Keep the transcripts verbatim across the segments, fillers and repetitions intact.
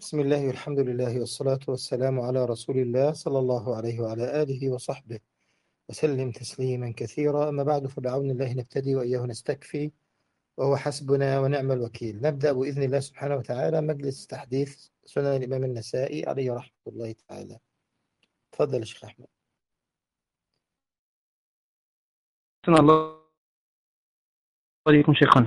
بسم الله والحمد لله والصلاة والسلام على رسول الله صلى الله عليه وعلى آله وصحبه وسلم تسليما كثيرا. أما بعد، فبعون الله نبتدي وإياه نستكفي، وهو حسبنا ونعم الوكيل. نبدأ بإذن الله سبحانه وتعالى مجلس تحديث سنن الإمام النسائي عليه رحمة الله تعالى. تفضل يا شيخ أحمد. أحسن الله عليكم شيخنا.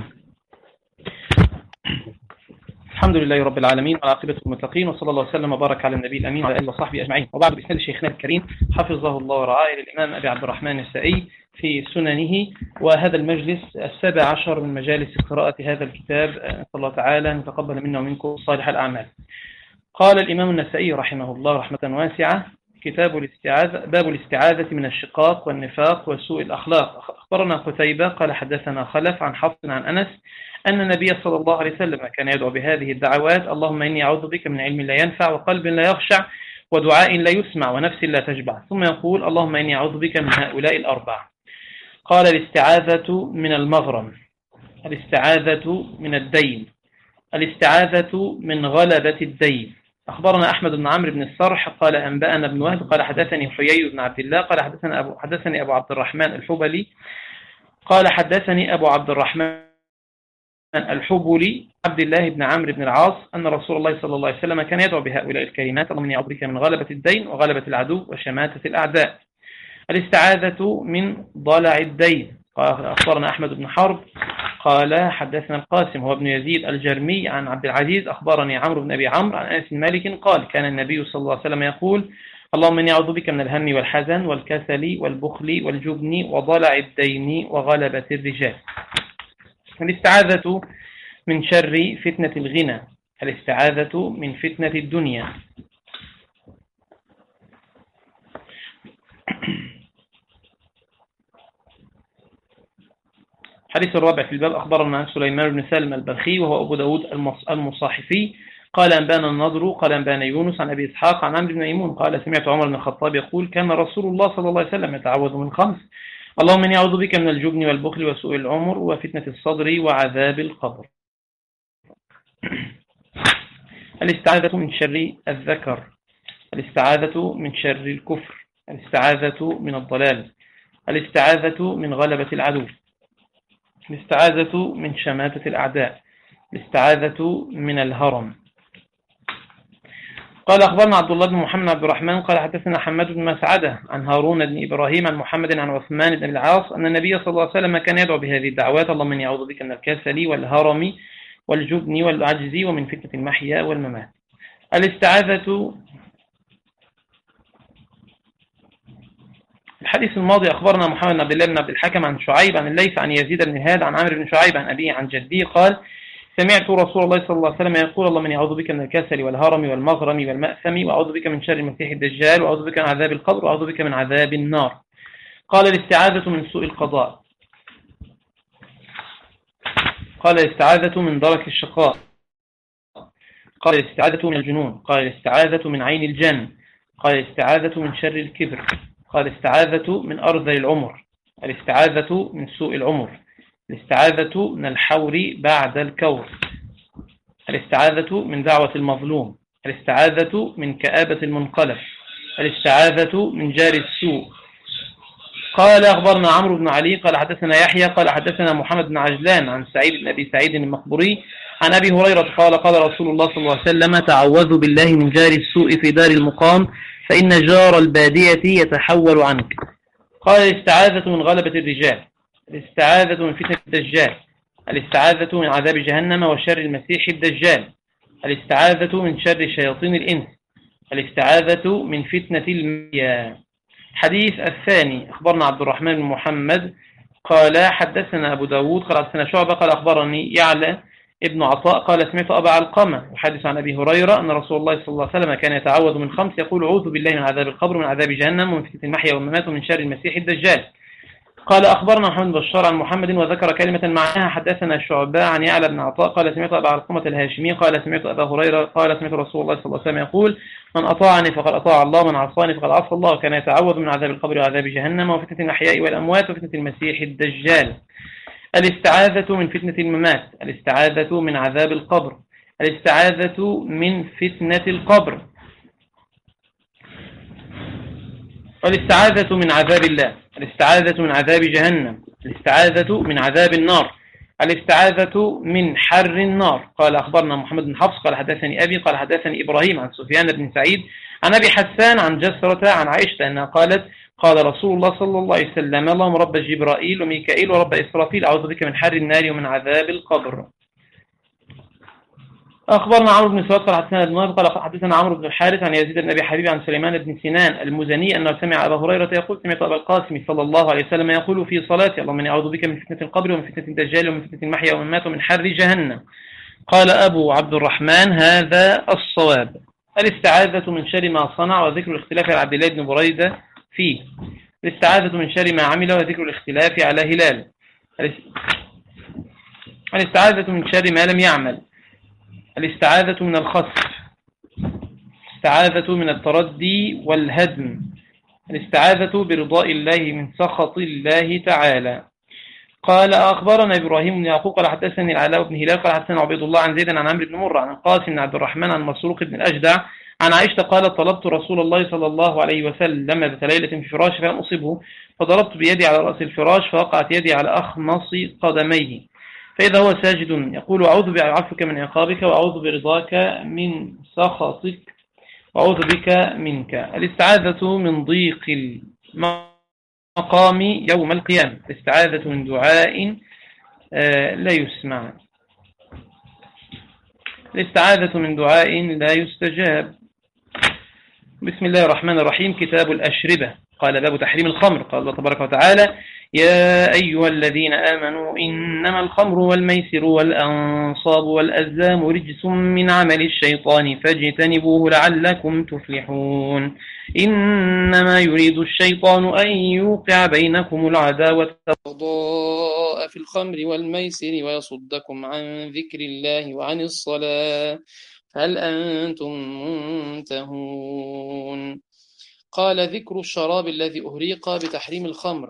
الحمد لله رب العالمين والعاقبة للمتقين، وصلى الله وسلم وبارك على النبي الأمين وعلى آله وصحبه أجمعين. وبعد، بإسناد شيخنا الكريم حفظه الله ورعاه للإمام أبي عبد الرحمن النسائي في سننه، وهذا المجلس السابع عشر من مجالس قراءة هذا الكتاب. نسأل الله تعالى أن يتقبل منا ومنكم صالح الأعمال. قال الإمام النسائي رحمه الله رحمة واسعة: كتاب الاستعاذة، باب الاستعاذة من الشقاق والنفاق وسوء الأخلاق. أخبرنا قتيبة قال حدثنا خلف عن حفص عن أنس أن النبي صلى الله عليه وسلم كان يدعو بهذه الدعوات: اللهم إني أعوذ بك من علم لا ينفع وقلب لا يخشع ودعاء لا يسمع ونفس لا تشبع، ثم يقول: اللهم إني أعوذ بك من هؤلاء الأربع. قال: الاستعاذة من المغرم، الاستعاذة من الدين، الاستعاذة من غلبة الدين. أخبرنا أحمد بن عمرو بن الصرح قال أنبأنا بن وهب قال حدثني حيي بن عبد الله قال حدثنا أبو حدثني أبو عبد الرحمن الحبلي قال حدثني أبو عبد الرحمن الحبلي عبد الله بن عمرو بن العاص أن رسول الله صلى الله عليه وسلم كان يدعو بهؤلاء الكلمات: اللهم إني أعوذ بك من غلبة الدين وغلبة العدو وشماتة الأعداء. الاستعاذة من ضلع الدين. أخبرنا أحمد بن حرب قال حدثنا القاسم هو ابن يزيد الجرمي عن عبد العزيز أخبرني عمرو بن أبي عمرو عن أنس بن مالك قال: كان النبي صلى الله عليه وسلم يقول: اللهم إني أعوذ بك من الهم والحزن والكسل والبخل والجبن وضلع الدين وغلبة الرجال. الاستعاذة من شر فتنة الغنى، الاستعاذة من فتنة الدنيا. الحديث الرابع في الباب: أخبرنا سليمان بن سلم البلخي وهو أبو داود المصاحفي قال أنبانا النضر قال أنبانا يونس عن أبي إسحاق عن عمرو بن ميمون قال: سمعت عمر بن الخطاب يقول: كان رسول الله صلى الله عليه وسلم يتعوذ من خمس: اللهم إني أعوذ بك من الجبن والبخل وسوء العمر وفتنة الصدر وعذاب القبر. الاستعاذة من شر الذكر، الاستعاذة من شر الكفر، الاستعاذة من الضلال، الاستعاذة من غلبة العدو، الاستعاذة من شماتة الأعداء، الاستعاذة من الهرم. قال أخبرنا عبد الله بن محمد عبد الرحمن قال حدثنا حماد بن مسعدة عن هارون بن إبراهيم عن محمد عن عثمان بن العاص أن النبي صلى الله عليه وسلم كان يدعو بهذه الدعوات: اللهم إني أعوذ بك من الكسل والهرم والجبن والعجز ومن فتنة المحيا والممات. الاستعاذة. الحديث الماضي أخبرنا محمد بن عبد الله بن عبد الحكم عن شعيب عن الليث عن يزيد بن هاد عن عمرو بن شعيب عن أبيه عن جدي قال: سمعت رسول الله صلى الله عليه وسلم يقول: اللهم إني أعوذ بك من الكسل والهرم والمغرم والمأثم وأعوذ بك من شر المسيح الدجال وأعوذ بك من عذاب القبر وأعوذ بك من عذاب النار. قال: الاستعاذة من سوء القضاء. قال: الاستعاذة من درك الشقاء. قال: الاستعاذة من الجنون. قال: الاستعاذة من عين الجن. قال: الاستعاذة من شر الكبر. قال: الاستعاذة من أرذل العمر. الاستعاذة من سوء العمر. الاستعاذة من الحور بعد الكور. الاستعاذة من دعوة المظلوم. الاستعاذة من كآبة المنقلب. الاستعاذة من جار السوء. قال: أخبرنا عمرو بن علي قال حدثنا يحيى قال حدثنا محمد بن عجلان عن سعيد بن أبي سعيد المقبوري عن أبي هريرة قال: قال رسول الله صلى الله عليه وسلم: تعوذوا بالله من جار السوء في دار المقام فإن جار البادية يتحول عنك. قال: الاستعاذة من غلبة الرجال. الاستعاذة من فتنة الدجال. الاستعاذة من عذاب جهنم وشر المسيح الدجال. الاستعاذة من شر شياطين الإنس. الاستعاذة من فتنة المياه. حديث الثاني: أخبرنا عبد الرحمن بن محمد قال حدثنا أبو داود قال حدثنا شعبة قال أخبرني يعلى ابن عطاء قال: سمعت أبا علقمة يحدث عن أبي هريرة أن رسول الله صلى الله عليه وسلم كان يتعوذ من خمس يقول: أعوذ بالله من عذاب القبر ومن عذاب جهنم ومن فتنة المحيا والممات ومن شر المسيح الدجال. قال: أخبرنا محمد بن بشار عن محمد وذكر كلمة معناها. حدثنا شعبة عن يعلى بن عطاء قال: سمعت أبا علقمة الهاشمي قال: سمعت أبا هريرة قال: سمعت رسول الله صلى الله عليه وسلم يقول: من أطاعني فقد أطاع الله ومن عصاني فقد عصى الله. وكان يتعوذ من عذاب القبر وعذاب جهنم وفتنة الأحياء والأموات وفتنة المسيح الدجال. الاستعاذة من فتنة الممات. الاستعاذة من عذاب القبر. الاستعاذة من فتنة القبر، والاستعاذة من عذاب الله، الاستعاذة من عذاب جهنم، الاستعاذة من عذاب النار، الاستعاذة من حر النار. قال أخبرنا محمد بن حفص قال حدثني أبي قال حدثني إبراهيم عن سفيان بن سعيد عن أبي حسان عن جسرة عن عائشة أنها قالت قال رسول الله صلى الله عليه وسلم اللهم رب جبرائيل وميكائيل ورب إسرافيل أعوذ بك من حر النار ومن عذاب القبر. أخبرنا عمرو بن سواد قال حدثنا ابن وهب قال حدثنا عمرو بن الحارث عن يزيد بن أبي حبيب عن سليمان بن سنان المزني أنه سمع أبا هريرة يقول سمعت أبا القاسم صلى الله عليه وسلم يقول في صلاته اللهم إني أعوذ بك من فتنة القبر ومن فتنة الدجال ومن فتنة المحيا والممات ومن حر جهنم. قال أبو عبد الرحمن هذا الصواب. الاستعاذة من شر ما صنع وذكر الاختلاف على عبد الله بن بريدة فيه. الاستعاذة من شر ما عمل وذكر الاختلاف على هلال. الاستعاذة من شر ما لم يعمل. الاستعاذة من الخسف. الاستعاذة من التردي والهدم. الاستعاذة برضاء الله من سخط الله تعالى. قال أخبرنا إبراهيم بن يعقوب قال حدثني العلاء بن هلال قال حدثنا عبيد الله عن زيد عن عمرو بن مرة عن القاسم بن عبد الرحمن عن مسروق بن الأجدع عن عائشة قالت طلبت رسول الله صلى الله عليه وسلم ذات ليلة في فراش فلم أصبه فضربت بيدي على رأس الفراش فوقعت يدي على أخمص قدميه فإذا هو ساجد يقول أعوذ بعفوك من عقابك وأعوذ برضاك من سخطك وأعوذ بك منك. الاستعاذة من ضيق المقام يوم القيامة. الاستعاذة من دعاء لا يسمع. الاستعاذة من دعاء لا يستجاب. بسم الله الرحمن الرحيم. كتاب الأشربة. قال باب تحريم الخمر. قال الله تبارك وتعالى يا أيها الذين آمنوا إنما الخمر والميسر والأنصاب والأزلام رجس من عمل الشيطان فاجتنبوه لعلكم تفلحون. إنما يريد الشيطان أن يوقع بينكم العداوة والبغضاء في الخمر والميسر ويصدكم عن ذكر الله وعن الصلاة هل أنتم منتهون. قال ذكر الشراب الذي أهريق بتحريم الخمر.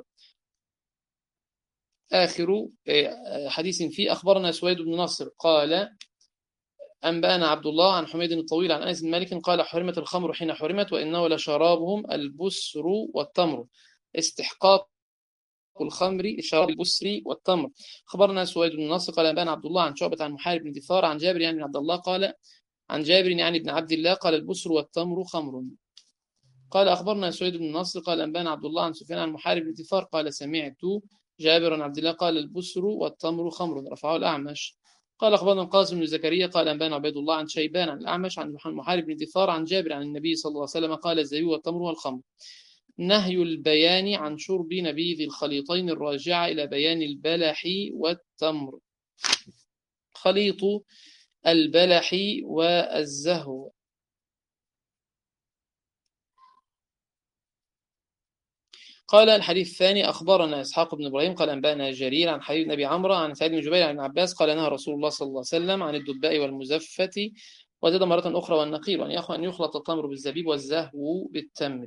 آخر حديث فيه أخبرنا سويد بن نصر قال أنبأنا عبد الله عن حميد الطويل عن أنس بن مالك قال حرمت الخمر حين حرمت وإنه لشرابهم البسر والتمر. استحقاق الخمر الشراب البسر والتمر. أخبرنا سويد بن نصر قال أنبأنا عبد الله عن شعبة عن محارب بن دثار عن جابر يعني بن عبد الله قال عن جابر يعني بن عبد الله قال البسر والتمر خمر. قال أخبرنا سويد بن نصر قال أنبأنا عبد الله عن سفيان عن محارب بن دثار قال سمعت جابر بن عبد الله قال البسر والتمر خمر رفعه الأعمش. قال أخبرنا القاسم بن زكريا قال أنبأنا عبيد الله عن شيبان عن الأعمش عن محارب بن دثار عن جابر عن النبي صلى الله عليه وسلم قال الزبيب والتمر والخمر. نهي البيان عن شرب نبيذ الخليطين الراجعة إلى بيان البلح والتمر. خليط البلح والزهو. قال الحديث الثاني أخبرنا إسحاق بن إبراهيم قال أنبأنا جرير عن حبيب بن أبي عمرو عن سعيد بن جبير عن عباس قال نهى رسول الله صلى الله عليه وسلم عن الدباء والمزفة وزاد مرة أخرى والنقير وأن يخلط التمر بالزبيب والزهو بالتمر.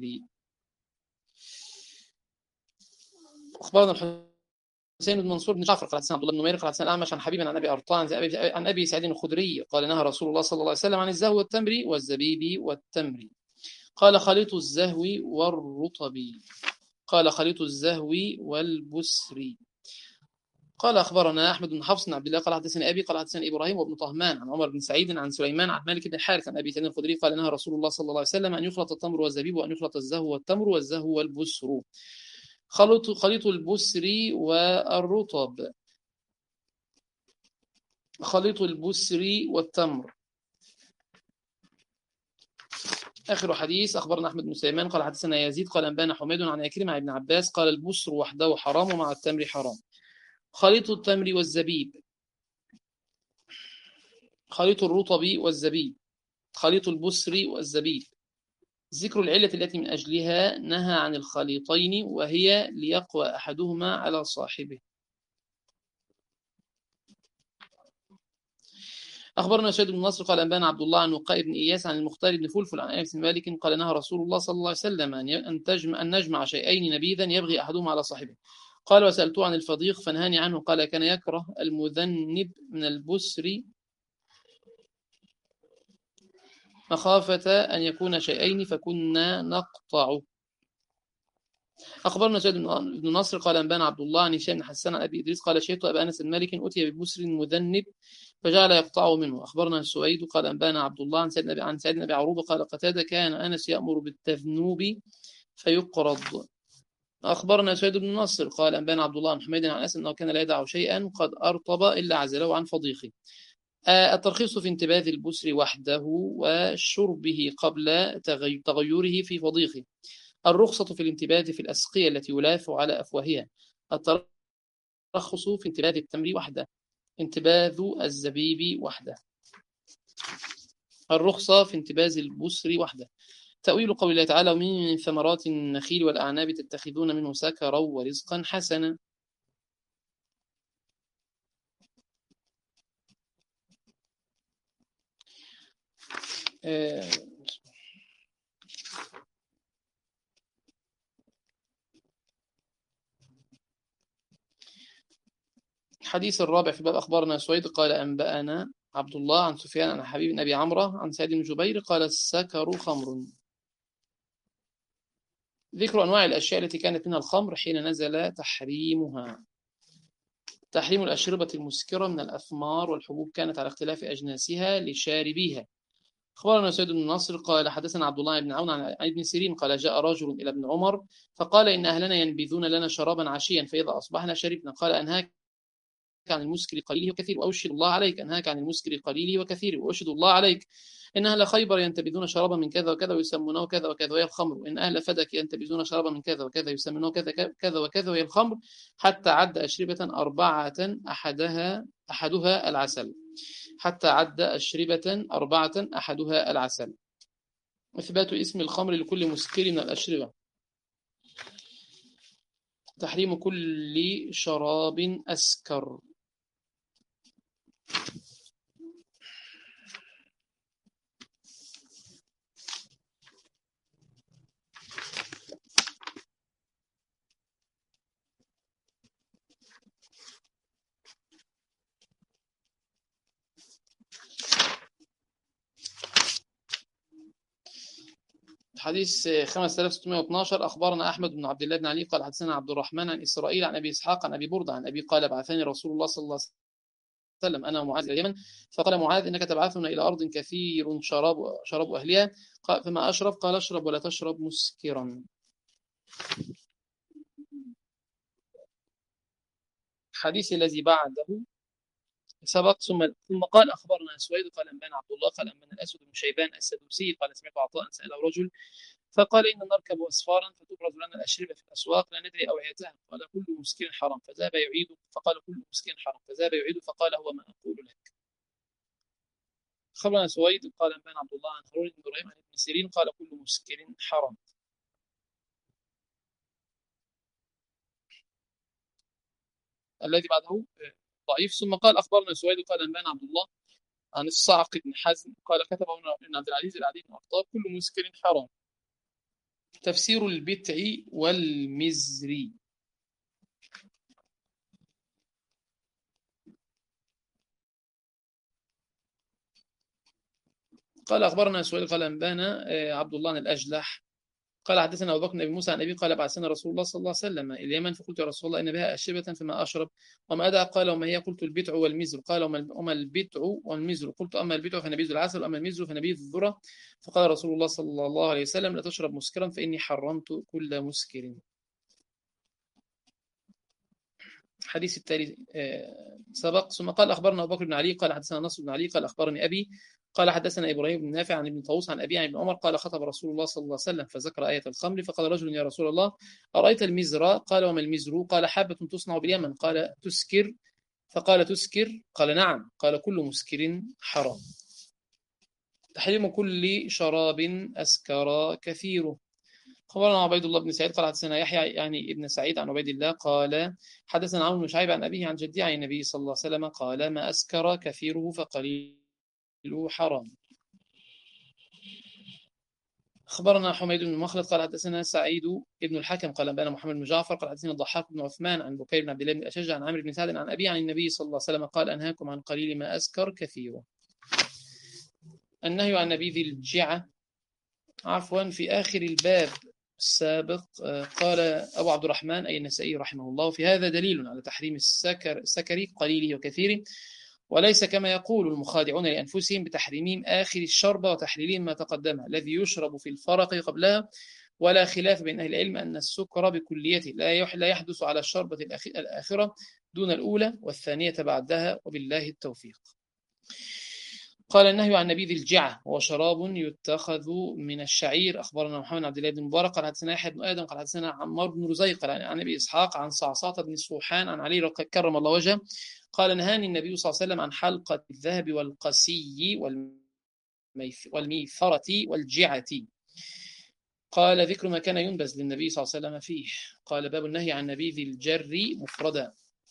أخبرنا حسين بن منصور بن جعفر قال حدثنا عبد الله بن نمير قال حدثنا الأعمش عن حبيب عن أبي أرطاء عن أبي سعيد الخدري قال نهى رسول الله صلى الله عليه وسلم عن الزهو والتمر والزبيب والتمر. قال خليط الزهو والرطب. قال خليط الزهو والبسر. قال أخبرنا أحمد بن حفص بن عبد الله قال حدثني أبي قال حدثني إبراهيم وابن طهمان عن عمر بن سعيد عن سليمان عن مالك بن الحارث عن أبي سعيد الخدري قال نهى رسول الله صلى الله عليه وسلم أن يخلط التمر والزبيب وأن يخلط الزهو والتمر والزهو والبسر. خليط خليط البسر والرطب. خليط البسر والتمر. آخر حديث أخبرنا أحمد بن سليمان قال حدثنا يزيد قال أنبانا حميد عن عكرمة عن ابن عباس قال البسر وحده حرام ومع التمر حرام. خليط التمر والزبيب. خليط الرطب والزبيب. خليط البسر والزبيب. ذكر العلة التي من أجلها نهى عن الخليطين وهي ليقوى أحدهما على صاحبه. أخبرنا سيد بن نصر قال أنبانا عبد الله عن وقاء بن إياس عن المختار بن فلفل عن أنس بن مالك قال نهى رسول الله صلى الله عليه وسلم أن تجمع أن نجمع شيئين نبيذا يبغي أحدهما على صاحبه. قال وسألته عن الفضيق فنهاني عنه قال كان يكره المذنب من البسر مخافة أن يكون شيئين فكنا نقطع. أخبرنا زيد بن نصر قال أنبانا عبد الله عن هشام بن حسان عن أبي إدريس قال شهدت أبا أنس المالك أتي ببسر مذنب فجعل يقطعه منه. أخبرنا السويد قال أنبانا عبد الله عن سيدنا عن سيدنا أبي عروبة قال قتادة كان أنس يأمر بالتذنوب فيقرض. أخبرنا سويد بن نصر قال أنبانا عبد الله عن حميد عن أنس أنه كان لا يدع شيئا قد أرطب إلا عزله عن فضيخه. الترخيص في انتباذ البسر وحده وشربه قبل تغيره في فضيخه. الرخصة في الانتباذ في الأسقية التي يلاف على أفواهها. الترخص في انتباذ التمر وحده. انتباذ الزبيب وحده. الرخصة في انتباذ البسر وحده. تأويل قول الله تعالى ومن ثمرات النخيل والأعناب تتخذون منه سكرا ورزقا حسنا. الحديث الرابع في باب أخبارنا سويد قال أنبأنا عبد الله عن سفيان عن حبيب بن أبي عمرو عن سعيد بن جبير قال السكر خمر. ذكر أنواع الأشياء التي كانت منها الخمر حين نزل تحريمها. تحريم الأشربة المسكرة من الأثمار والحبوب كانت على اختلاف أجناسها لشاربيها. أخبرنا سيد بن نصر قال حدثنا عبد الله بن عون عن ابن سيرين قال جاء رجل إلى ابن عمر فقال إن أهلنا ينبذون لنا شرابا عشيا فإذا أصبحنا شربنا. قال أنهاك عن المسكر قليله وكثيره وأشهد الله عليك. أنهاك عن المسكر قليله وكثيره وأشهد الله عليك. إن أهل خيبر ينتبذون شرابا من كذا وكذا ويسمونه كذا وكذا وهي الخمر. وإن أهل فدك ينتبذون شرابا من كذا وكذا يسمونه كذا كذا وكذا وهي الخمر. حتى عد أشربة أربعة أحدها أحدها العسل. حتى عد أشربة أربعة أحدها العسل. إثبات اسم الخمر لكل مسكر من الأشربة. تحريم كل شراب أسكر. حديث خمسة آلاف وستمائة واثني عشر أخبرنا أحمد بن عبد الله بن علي قال حدثنا عبد الرحمن عن إسرائيل عن أبي إسحاق عن أبي بردة عن أبي قال بعثني رسول الله صلى الله عليه وسلم أنا ومعاذ إلى اليمن فقال معاذ إنك تبعثنا إلى أرض كثير شراب شراب أهلها فما أشرب قال اشرب ولا تشرب مسكرا. الحديث الذي بعده سبق ثم ثم قال أخبرنا سويد قال أنبانا عبد الله قال أنبانا الأسود بن شيبان السدوسي قال سمعت عطاء سأله رجل فقال إن نركب أسفارا فتبرز لنا الأشربة في الأسواق لا ندري أوعيتها قال كل مسكر حرام فذهب يعيد فقال كل مسكر حرام فذهب يعيد فقال هو ما أقول لك. خبرنا سويد قال أنبانا عبد الله عن هارون بن إبراهيم عن ابن سيرين قال كل مسكر حرام. الذي بعده ضعيف. ثم قال أخبرنا سويد قال أنبانا عبد الله عن الصعق بن حزم قال كتب ابن عبد العزيز العديد بن أخطاب كل مسكر حرام. تفسير البتع والمزري. قال أخبرنا سويد قال أنبانا عبد الله عن الأجلح قال حدثنا أبو بكر بن موسى عن أبي قال بعثنا رسول الله صلى الله عليه وسلم إلى اليمن فقلت يا رسول الله إن بها أشربة فما أشرب وما أدع قال وما هي قلت البتع والمزر قال وما البتع والمزر قلت أما البتع فنبيذ العسل وأما المزر فنبيذ الذرة فقال رسول الله صلى الله عليه وسلم لا تشرب مسكرا فإني حرمت كل مسكر. حديث التالي سبق. ثم قال أخبرنا أبو بكر بن علي قال حدثنا نصر بن علي قال أخبرني أبي قال حدثنا إبراهيم بن نافع عن ابن طاووس عن أبي عن ابن عمر قال خطب رسول الله صلى الله عليه وسلم فذكر آية الخمر فقال رجل يا رسول الله أرأيت المزر قال وما المزر قال حابة تصنع باليمن قال تسكر فقال تسكر قال نعم قال كل مسكر حرام. تحريم كل شراب أسكر كثيره. خبرنا عبيد الله بن سعيد قال حدثنا يحيى يعني ابن سعيد عن عبيد الله قال حدثنا عون بن شعيب عن أبيه عن جده عن النبي صلى الله عليه وسلم قال ما أسكر كثيره فقليله حرام. خبرنا حميد بن مخلد قال حدثنا سعيد بن الحكم قال أنبانا محمد بن جعفر قال حدثنا الضحاك بن عثمان عن بكير بن عبد الله بن الأشج عن عمرو بن سعد عن أبيه عن النبي صلى الله عليه وسلم قال أنهاكم عن قليل ما أسكر كثيره. النهي عن نبيذ الجعة عفوا في آخر الباب السابق قال أبو عبد الرحمن أي النسائي رحمه الله: في هذا دليل على تحريم السكر السكر قليله وكثيره، وليس كما يقول المخادعون لأنفسهم بتحريمهم آخر الشربة وتحليلهم ما تقدمها الذي يشرب في الفرق قبلها، ولا خلاف بين أهل العلم أن السكر بكليته لا يحدث على الشربة الآخرة دون الأولى والثانية بعدها، وبالله التوفيق. قال: النهي عن نبيذ الجعة وهو شراب يتخذ من الشعير. أخبرنا محمد عبد الله بن مبارك قال حدثنا يحيى بن آدم قال حدثنا عمار بن رزيق عن أبي إسحاق عن صعصعة بن صوحان عن علي كرم الله وجهه قال: نهاني النبي صلى الله عليه وسلم عن حلقة الذهب والقسي والميثرة والجعة. قال: ذكر ما كان ينبذ للنبي صلى الله عليه وسلم فيه. قال: باب النهي عن نبيذ الجر مفردا.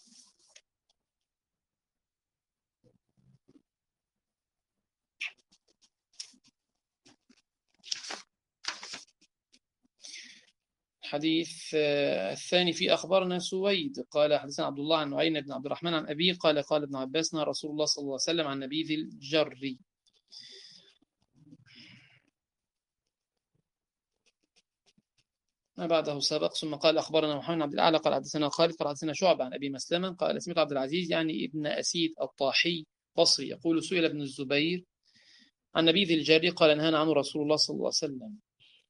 الحديث الثاني في أخبارنا سويد قال حدثنا عبد الله عن نعيم بن عبد الرحمن عن أبيه قال: قال ابن عباس: نهى رسول الله صلى الله عليه وسلم عن نبيذ الجر. ما بعده سبق. ثم قال: أخبرنا محمد عبد الأعلى قال حدثنا خالد قال حدثنا شعبة عن أبي مسلمة قال: سمعت عبد العزيز يعني ابن أسيد الطاحي بصري يقول: سئل ابن الزبير عن نبيذ الجر قال: نهانا عنه رسول الله صلى الله عليه وسلم.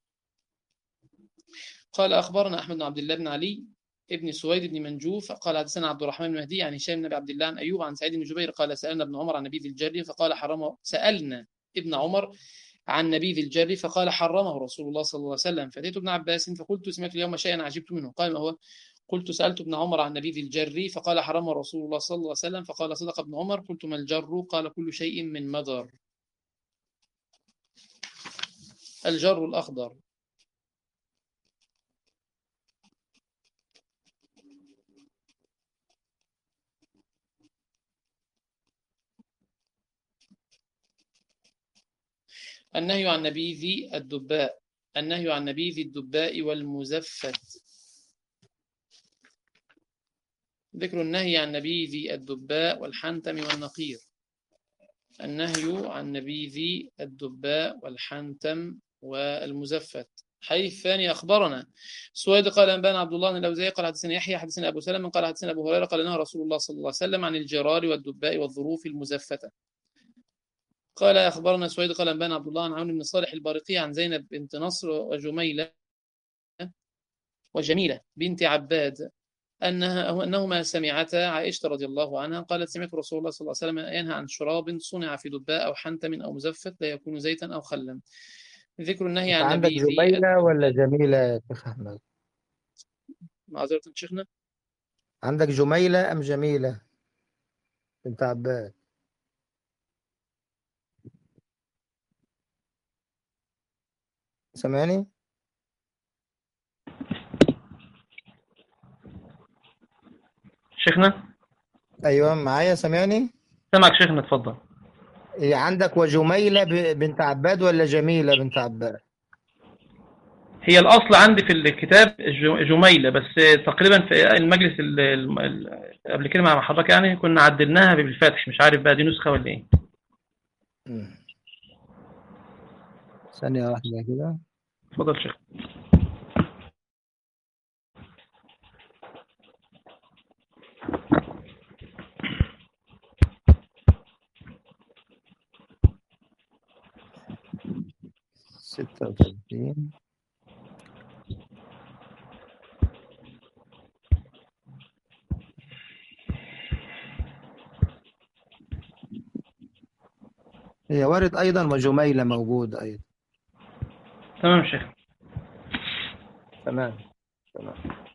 قال: أخبرنا أحمد بن عبد الله بن علي ابن سويد بن منجوف قال حدثنا عبد الرحمن بن مهدي عن هشام بن أبي عبد الله عن أيوب عن سعيد بن جبير قال: سألنا ابن عمر عن نبيذ الجر فقال حرمه سألنا ابن عمر عن نبيذ الجر فقال حرمه رسول الله صلى الله عليه وسلم. فأتيت ابن عباس فقلت: سمعت اليوم شيئا عجبت منه. قال: ما هو؟ قلت: سألت ابن عمر عن نبيذ الجر فقال حرمه رسول الله صلى الله عليه وسلم. فقال: صدق ابن عمر. قلت: ما الجر؟ قال: كل شيء من مدر. الجر الأخضر. النهي عن نبيذ الدباء. النهي عن نبيذ الدباء والمزفت. ذكر النهي عن نبيذ الدباء والحنتم والنقير. النهي عن نبيذ الدباء والحنتم والمزفت. حديث الثاني أخبرنا سويد قال: أنبانا عبد الله بن الأوزاعي قال حدثنا يحيى حدثنا أبو سلمة قال حدثنا أبو هريرة قال: نهى رسول الله صلى الله عليه وسلم عن الجرار والدباء والظروف المزفتة. قال: أخبرنا سويد قال: أنبانا عبد الله عن عون بن صالح البارقي عن زينب بنت نصر وجميلة وجميلة بنت عباد أنها أنهما سمعتا عائشة رضي الله عنها قالت: سمعت رسول الله صلى الله عليه وسلم ينهى عن شراب صنع في دباء أو حنتم أو مزفت لا يكون زيتا أو خلا. ذكر النهي عن عندك نبيذ. جميلة ولا جميلة يا شيخ أحمد؟ معذرة شيخنا. عندك جميلة أم جميلة بنت عباد؟ سامعني؟ شيخنا. أيوة معايا، سامعني؟ سمعك شيخنا، اتفضل. إيه عندك وجميلة ب- بنت عباد ولا جميلة بنت عباد؟ هي الأصل عندي في الكتاب ج- جميلة، بس تقريبا في المجلس ال- ال- ال- قبل كده مع حضرتك يعني كنا عدلناها بالفتح، مش عارف بقى دي نسخة ولا ايه. مم. ثانية واحدة كده. اتفضل شيخ. ستة وثلاثين. هي وارد أيضا وجميلة موجود أيضا. تمام شيخ. تمام تمام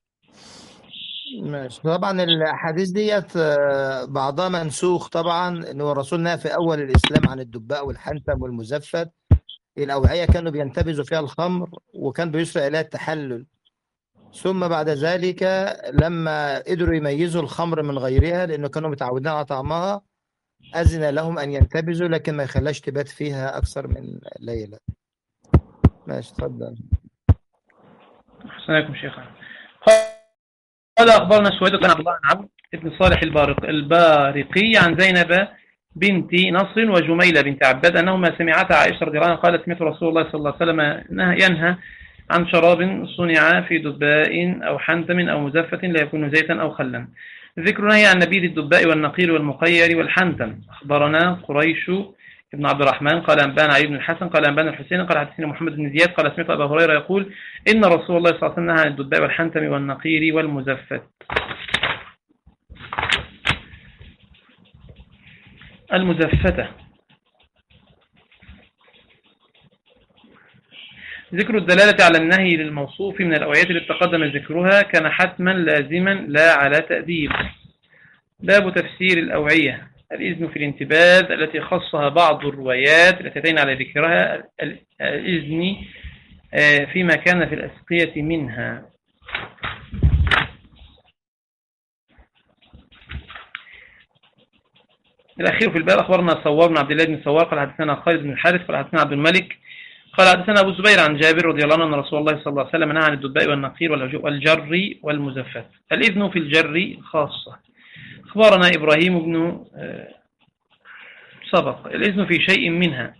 ماشي. طبعا الأحاديث ديت آه، بعضها منسوخ طبعا، إن هو الرسول نهى في أول الإسلام عن الدباء والحنتم والمزفت. الأوعية كانوا بينتبذوا فيها الخمر وكان بيسرع إليها التحلل. ثم بعد ذلك لما قدروا يميزوا الخمر من غيرها لأنه كانوا متعودين على طعمها، أذن لهم أن ينتبذوا لكن ما يخلاش تبات فيها أكثر من ليلة. ماشي اتفضل. أحسن عليكم شيخ. قال: أخبرنا سويد بن عبد الله عن عبد ابن صالح البارق البارقي عن زينب بنت نصر وجميلة بنت عباد أنهما سمعتا عائشة رضي الله عنها قالت سمعت رسول الله صلى الله عليه وسلم ينهى عن شراب صنع في دباء أو حنتم أو مزفة لا يكون زيتا أو خلا. ذكر نهي عن نبيذ الدباء والنقير والمقير والحنتم. أخبرنا قريش ابن عبد الرحمن قال أنبانا علي بن الحسن قال أنبانا الحسين قال حدثنا محمد بن زياد قال سمعت أبا هريرة يقول إن رسول الله صلى الله عليه وسلم نهى عن الدباء والحنتم والنقير والمزفة. المزفتة ذكر الدلالة على النهي للموصوف من الأوعية التي تقدم ذكرها كان حتما لازما لا على تأديب. باب تفسير الأوعية. الإذن في الانتباذ التي خصها بعض الروايات التي أتينا على ذكرها الإذن فيما كان في الأسقية منها. الأخير في الباب أخبرنا صوار بن عبد الله بن صوار قال حدثنا خالد بن الحارث قال حدثنا عبد الملك قال حدثنا أبو الزبير عن جابر رضي الله عنه أن رسول الله صلى الله عليه وسلم نهى عن الدباء والنقير والجر والمزفت. الإذن في الجر خاصة. أخبرنا إبراهيم بن سبق. الإذن في شيء منها.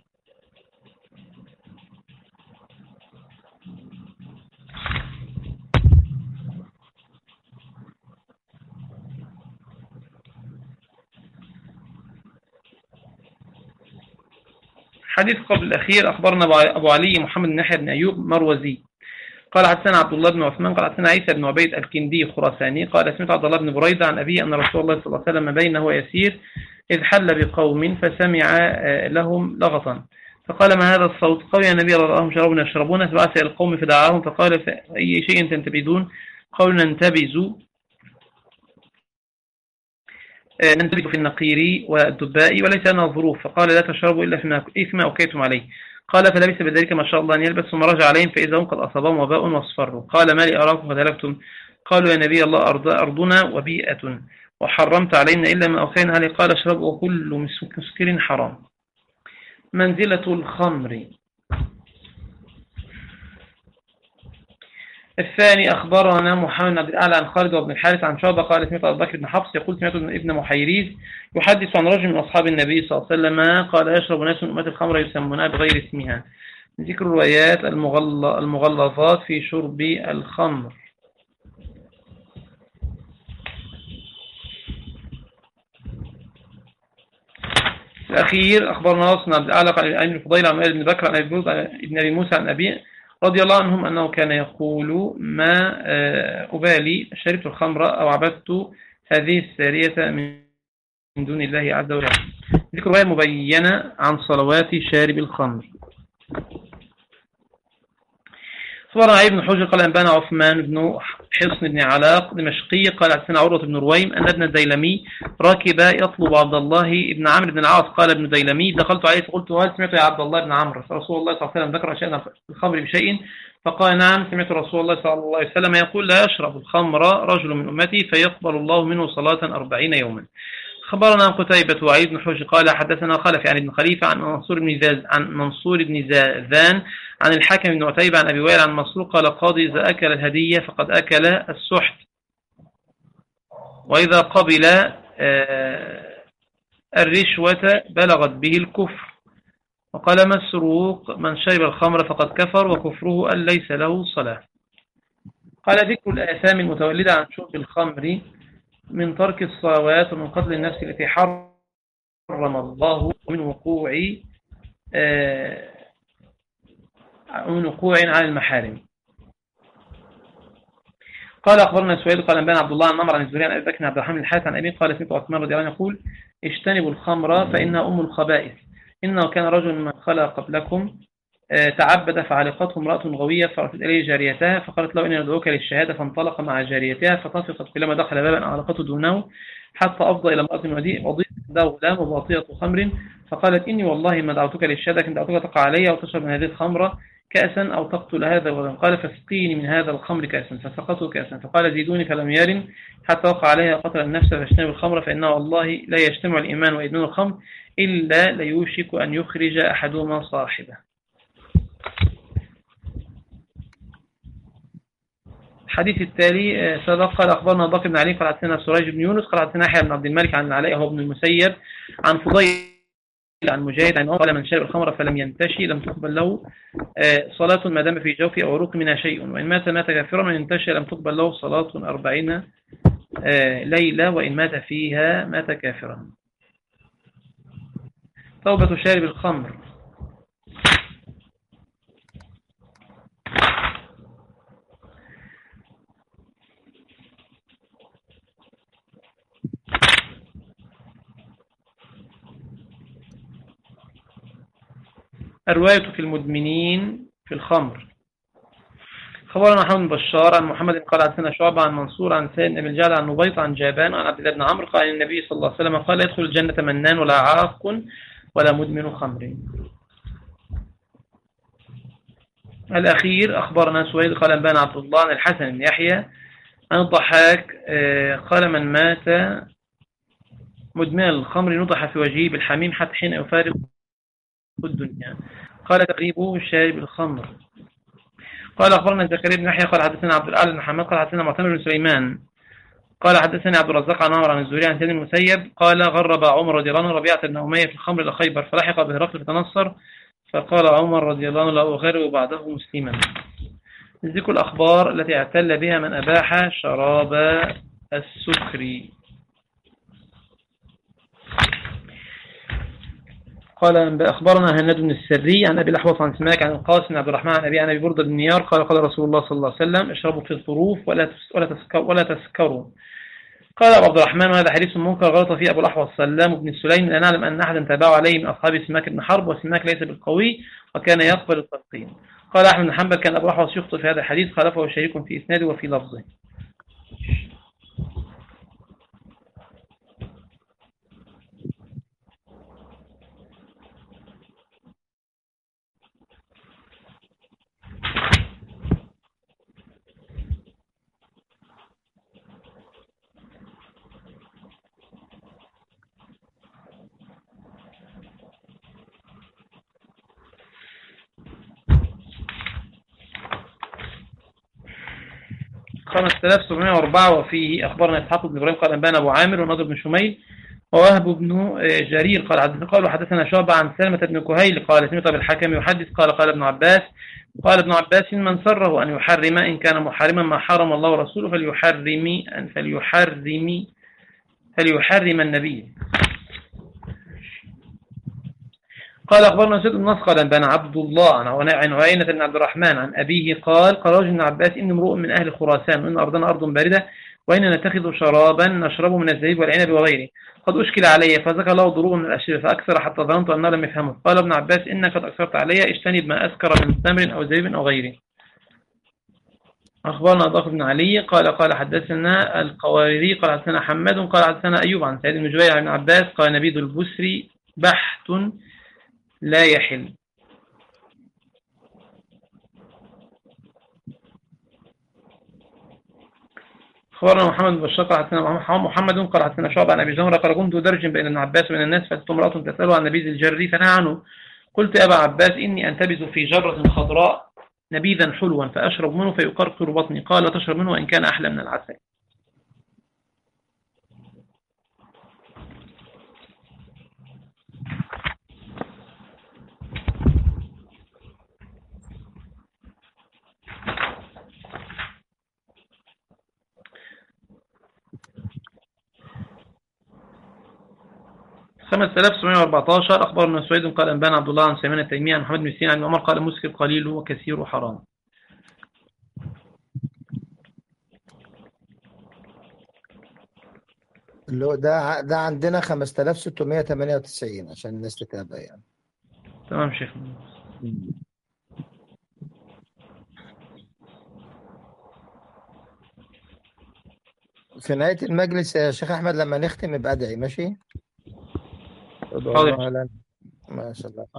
حديث قبل الأخير أخبرنا أبو علي محمد بن يحيى بن أيوب مروزي قال حدثنا عبد الله بن عثمان قال حدثنا عيسى بن عبيد الكندي خراساني قال سمعت عبد الله بن بريدة عن أبيه أن رسول الله صلى الله عليه وسلم بينه ويسير إذ حل بقوم فسمع لهم لغطا فقال ما هذا الصوت؟ قالوا يا نبي الله هم شرابنا يشربون فبعث إلى القوم فدعاهم فقال فأي شيء تنتبذون؟ قالوا ننتبذ ننتبذ في النقير والدباء وليس لنا ظروف فقال لا تشربوا إلا فيما أوكيتم عليه. قال فلبس بذلك ما شاء الله أن يلبس ثم رجع عليهم فإذا هم قد أصابهم وباء واصفروا. قال ما لي أراكم قد هلكتم؟ قالوا يا نبي الله أرضنا وبيئة وحرمت علينا إلا ما أوكينا عليه. قال اشربوا وكل مسكر حرام. منزلة الخمر. الثاني أخبرنا محمد بن عبد الأعلى عن خالد وابن الحارث عن شعبة قال سمعت أبو بكر بن حفص يقول سمعت ابن محيريز يحدث عن رجل من أصحاب النبي صلى الله عليه وسلم قال يشرب ناس من أمة الخمر يسمونها بغير اسمها. ذكر الروايات المغلظات في شرب الخمر. الأخير أخبرنا ناصر بن عبد الأعلى عن ابن الفضيل عن ابن بكر عن ابن أبي موسى عن أبي رضي الله عنهم أنه كان يقول ما أبالي شربت الخمر أو عبدت هذه السارية من دون الله عز وجل. ذكر رواية مبينة عن صلوات شارب الخمر. أخبرنا علي بن حجر قال أنبانا عثمان بن حصن بن علاق دمشقي قال حدثنا عروة بن رويم أن ابن الديلمي ركب يطلب عبد الله بن عمرو بن العاص. قال ابن الديلمي دخلت عليه فقلت هل سمعت يا عبد الله بن عمرو رسول الله صلى الله عليه وسلم ذكر شأن الخمر بشيء؟ فقال نعم سمعت رسول الله صلى الله عليه وسلم يقول لا يشرب الخمر رجل من أمتي فيقبل الله منه صلاة أربعين يوما. خبرنا عن قتيبة وعلي بن حجر قال حدثنا خلف عن ابن خليفة عن منصور بن زاز عن منصور بن زاذان عن الحاكم بن عتيبة عن أبي وائل عن مسروق قال قاضي إذا أكل الهدية فقد أكل السحت وإذا قبل الرشوة بلغت به الكفر. وقال مسروق من شرب الخمر فقد كفر وكفره أن ليس له صلاة. قال ذكر الآثام المتولدة عن شرب الخمر من ترك الصلوات ومن قتل النفس التي حرم الله ومن وقوع من وقوع على المحارم. قال أخبرنا سويد قال أنبانا عبد الله عن نمر عن الزهري عن أبي بكر عبد الرحمن الحارث عن أبي قال سمعت عثمان رضي الله عنه يقول اجتنبوا الخمر فإنها أم الخبائث إنه كان رجل من خلق قبلكم تعبد فعلقته امرأة غوية فرفت إليه جاريتها فقالت له إني ندعوك للشهادة فانطلق مع جاريتها فطفقت كلما دخل بابا أعلقته دونه حتى أفضى إلى امرأة وضيء عنده غلام وباطية خمر فقالت إني والله ما دعوتك للشهادة كنت دعوتك تقع علي وتشرب من هذه الخمرة كأسا أو تقتل هذا الغلام. قال فاسقيني من هذا الخمر كأسا فسقته كأسا فقال زيدوني فلم يرن حتى وقع عليها قتل النفس فاجتنب الخمر فإنه والله لا يجتمع الإيمان وإدمان الخمر إلا ليوشك أن يخرج أحدهما صاحبه. الحديث التالي سبق. قال أخبرنا أبو بكر بن علي قال حدثنا سراج بن يونس قال حدثنا يحيى بن عبد الملك عن العلاء هو ابن المسيب عن فضيل عن مجاهد عن قال من شرب الخمر فلم ينتشي لم تقبل له صلاة ما دام في جوفه أو عروق منها شيء، وإن مات مات كافرا، وإن انتشى لم تقبل له صلاة أربعين ليلة، وإن مات فيها مات كافرا. توبة شارب الخمر. الرواية في المدمنين في الخمر. خبرنا محمد بن بشار عن محمد قال حدثنا شعبة عن منصور عن سالم بن الجعد عن نبيط عن جابان عن عبد الله بن عمرو قال النبي صلى الله عليه وسلم قال يدخل الجنة منان ولا عاق ولا مدمن خمر. الأخير أخبرنا سويد قال أنبانا عبد الله عن الحسن بن يحيى عن الضحاك قال من مات مدمن الخمر نضح في وجهه بالحميم حتى حين يفارق الدنيا. قال تقريبه شارب الخمر. قال أخبرنا زكريا بن يحيى قال حدثنا عبد الأعلى بن محمد قال حدثنا معتمر بن سليمان قال حدثني عبد الرزاق عن عمرو عن الزهري عن سيد المسيب قال غرب عمر رضي الله عنه ربيعة بن أمية في الخمر إلى خيبر فلحق بهرقل فتنصر فقال عمر رضي الله عنه لا أغرب بعده مسلما. ذكر الأخبار التي اعتل بها من أباح شراب السكر. قال أخبرنا هناد بن السري عن أبي الأحوص عن سماك عن القاسم بن عبد الرحمن عن أبي عن أبي بردة بن نيار قال قال رسول الله صلى الله عليه وسلم اشربوا في الظروف ولا ولا تسكروا ولا تسكروا. قال أبو عبد الرحمن وهذا حديث منكر غلط فيه أبو الأحوص سلام بن سليم لا نعلم أن أحدا تابعه عليه من أصحاب سماك بن حرب، وسماك ليس بالقوي وكان يقبل التلقين. قال أحمد بن حنبل كان أبو الأحوص يخطئ في هذا الحديث خالفه شريك في إسناده وفي لفظه. خمسة آلاف وسبعمائة وأربعة وفيه أخبرنا إسحاق بن إبراهيم قال أنبانا أبو عامر ونضر بن شميل ووهب بن جرير قال حدثنا قال وحدثنا شعبة عن سلمة بن كهيل قال سمعت بالحكم يحدث قال قال ابن عباس قال ابن عباس من سره أن يحرم إن كان محرما ما حرم الله ورسوله فليحرم أن فليحرم فليحرم النبي. قال أخبرنا سيد بن نصر قال أنبانا عبد الله عن عيينة بن عبد الرحمن عن أبيه قال قال رجل ابن عباس إن امرؤ من أهل خراسان وإن أرضنا أرض باردة وإن نتخذ شرابا نشربه من الزبيب والعنب وغيره قد أشكل علي فذكر له ضروب من الأشربة فأكثر حتى ظننت أنه لم يفهمه. قال ابن عباس إنك قد أكثرت علي اجتنب ما أسكر من تمر أو زبيب أو غيره. أخبرنا أبو بكر بن علي قال قال حدثنا القواريري قال حدثنا حماد قال حدثنا أيوب عن سعيد بن جبير عن ابن عباس قال نبيذ البسري بحت لا يحل. أخبرنا محمد بن بشار قال حدثنا محمد قال حدثنا شعبة عن أبي جمرة قال كنت درج بين ابن عباس وبين الناس فأتت امرأة تسأله عن نبيذ الجري فنهى عنه. قلت يا أبا عباس إني أنتبذ في جرة خضراء نبيذا حلوا فأشرب منه فيقرقر بطني. قال لا تشرب منه وإن كان أحلى من العسل. خمسة آلاف وسبعمائة وأربعة عشر أخبرنا سويد قال أنبانا عبد الله عن سليمان التيمي عن محمد بن سيرين عن عمر قال مسكر قليل وكثير حرام. اللي هو ده ده عندنا خمسة آلاف وستمائة وثمانية وتسعين عشان الناس تتابع يعني. تمام شيخ. في نهاية المجلس يا شيخ أحمد لما نختم يبقى أدعي ماشي؟ حاضر. ما شاء الله.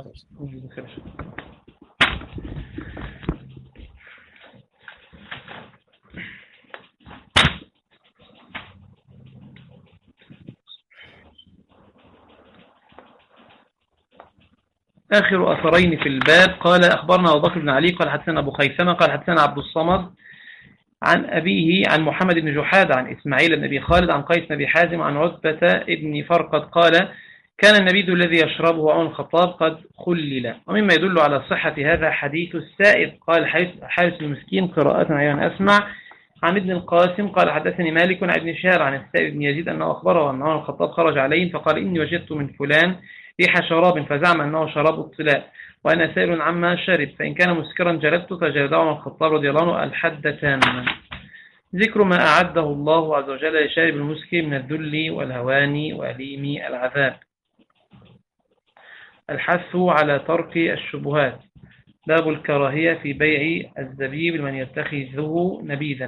آخر أثرين في الباب. قال أخبرنا أبو بكر بن علي قال حدثنا أبو خيثمة قال حدثنا عبد الصمد عن أبيه عن محمد بن جحادة عن إسماعيل بن أبي خالد عن قيس بن أبي حازم عن عتبة بن فرقد قال كان النبيذ الذي يشربه عمر الخطاب قد خلل. ومما يدل على صحة هذا حديث السائب قال حارث المسكين قراءة أيضا أسمع عن ابن القاسم قال حدثني مالك عن ابن شهر عن السائب بن يزيد أنه أخبره أن عمر الخطاب خرج عليهم فقال إني وجدت من فلان ريح شراب فزعم أنه شراب الطلاء وأنا سائل عما شرب فإن كان مسكرا جلدت فجلده عمر الخطاب رضي الله عنه الحد تاما. ذكر ما أعده الله عز وجل لشارب المسكر من الذل والهوان وأليم العذاب. الحث على ترك الشبهات. باب الكراهية في بيع الزبيب لمن يتخذه نبيذا.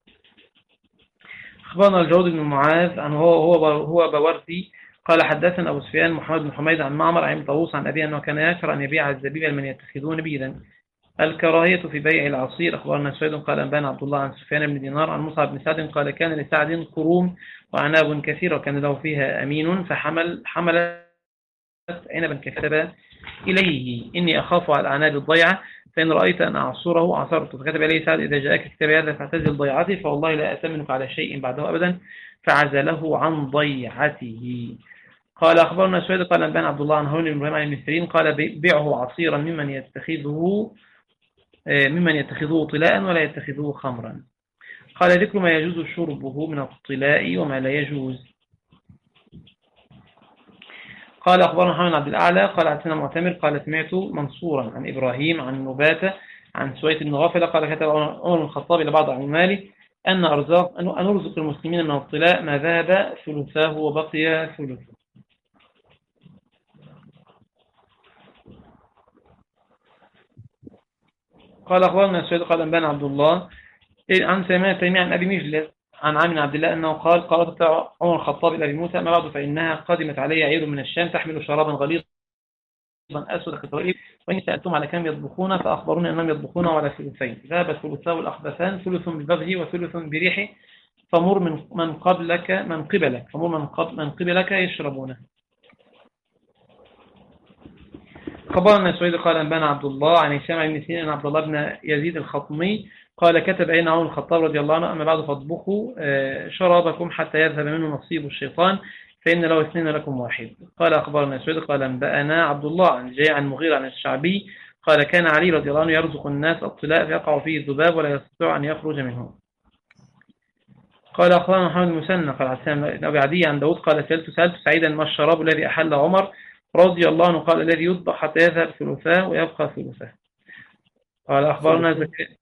أخبرنا الجود بن معاذ عن هو هو هو بوردي قال حدثنا أبو سفيان محمد بن حميد عن معمر عن طاووس عن أبي أنه كان يكره أن يبيع الزبيب لمن يتخذه نبيذا. الكراهية في بيع العصير. أخبرنا سويد قال أنبانا عبد الله عن سفيان بن دينار عن مصعب بن سعد قال كان لسعد كروم وعناب كثير وكان له فيها أمين فحمل حملت عنبا كتب إليه إني أخاف على الأعناب الضيعة فإن رأيت أن أعصره عصرت. فكتب إليه سعد إذا جاءك كتاب هذا فاعتزل ضيعتي فوالله لا أتمنك على شيء بعده أبدا فعزله عن ضيعته. قال أخبرنا سويد قال أنبانا عبد الله عن هون بن إبراهيم عن المسرين قال بيعه عصيرا ممن يتخذه ممن يتخذه طلاء ولا يتخذه خمرا. قال ذكر ما يجوز شربه من الطلاء وما لا يجوز. قال أخبرنا محمد عبد الأعلى قال حدثنا معتمر قال سمعت منصورا عن إبراهيم عن نباتة عن سويد بن غافلة قال كتب عمر بن الخطاب إلى بعض عماله أن أرزاق أن أرزق المسلمين من الطلاء ما ذهب ثلثاه وبقي ثلثه. قال أخبرنا سويد قال أنبانا عبد الله عن سليمان التيمي عن أبي مجلس عن عامر عبد الله أنه قال قالت عمر الخطاب إلى أبي موسى ما بعد فإنها قدمت علي عير من الشام تحمل شرابا غليظا أسود كالطريق وإني سألتم على كم يطبخون فأخبروني أنهم يطبخون على ثلثين ذهب ثلثاه الأخبثان ثلث ببغي وثلث بريحه فمر من من قبلك من قبلك فمر من قبل من قبلك يشربونه. خبرنا سويد قال أنبانا عبد الله عن هشام بن سيرين عن عبد الله بن يزيد الخطمي قال كتب إلينا عمر الخطاب رضي الله عنه أما بعد فاطبخوا شرابكم حتى يذهب منه نصيب الشيطان فإن له اثنين لكم واحد. قال أخبرنا سويد قال أنبأنا عبد الله عن جاء عن مغير عن الشعبي قال كان علي رضي الله عنه يرزق الناس الطلاء فيقع فيه الذباب ولا يستطيع أن يخرج منه. قال أخبرنا محمد المثنى قال حسان أبي عدي عن داود قال سألت سألت سعيدا ما الشراب الذي أحل عمر رضي الله عنه قال الذي يطبخ حتى يذهب ثلثاه ويبقى ثلثاه. قال أخبرنا زكريا